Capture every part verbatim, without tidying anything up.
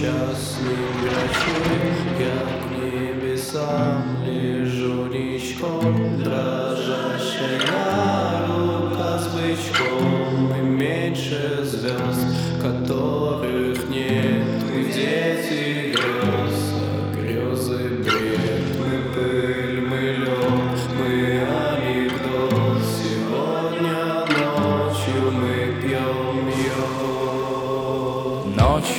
нещасний грачи, я к небесам лежу ничком, дрожащая рука с бычком и меньше звезд, которых нет, мы дети грез, а грезы бред, мы пыль, мы лед, мы анекдот, сегодня ночью мы пьем йод. Ночь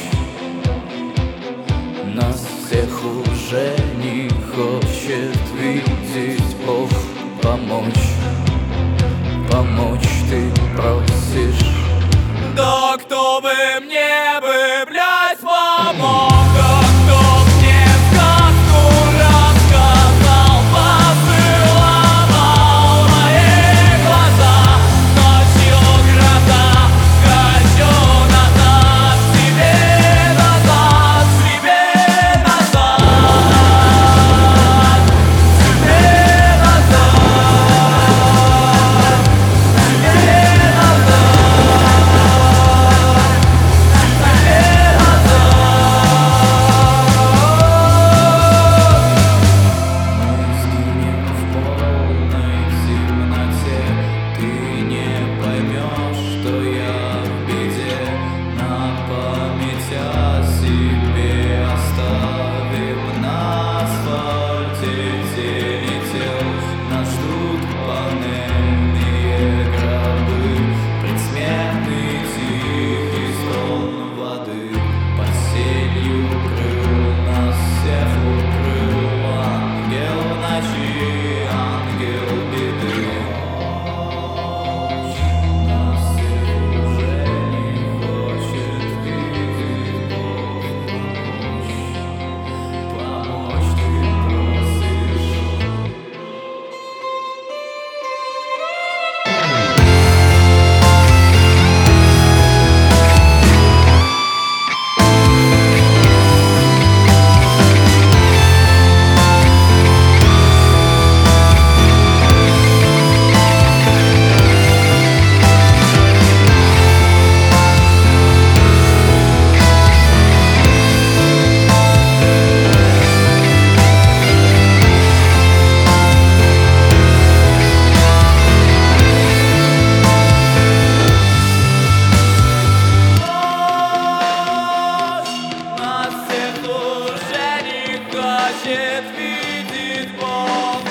нас всех уже не хочет видеть, Бог, помочь, помочь ты просишь. Да кто бы мне бы, блядь, помог? Да кто мне сказку рассказал, поцеловал мои глаза? Ночью гроза, хочу назад, себе назад, себе назад, себе назад, себе назад. Хочет видеть Бог,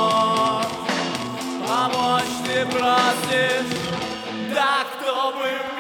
помочь, помочь ты просишь, да кто бы